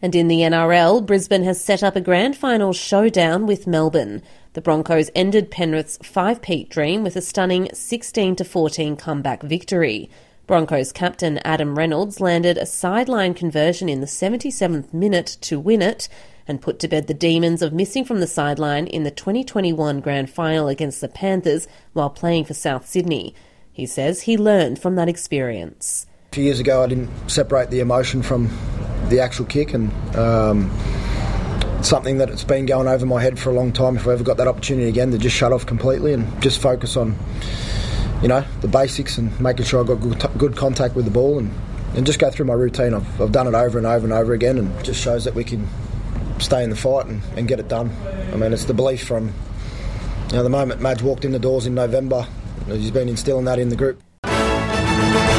And in the NRL, Brisbane has set up a grand final showdown with Melbourne. The Broncos ended Penrith's five-peat dream with a stunning 16-14 comeback victory. Broncos captain Adam Reynolds landed a sideline conversion in the 77th minute to win it and put to bed the demons of missing from the sideline in the 2021 grand final against the Panthers while playing for South Sydney. He says he learned from that experience. A few years ago I didn't separate the emotion from the actual kick, and something that it's been going over my head for a long time, if I ever got that opportunity again, to just shut off completely and just focus on, the basics and making sure I got good contact with the ball and just go through my routine. I've done it over and over and over again, and it just shows that we can stay in the fight and get it done. I mean, it's the belief from the moment Madge walked in the doors in November. He's been instilling that in the group.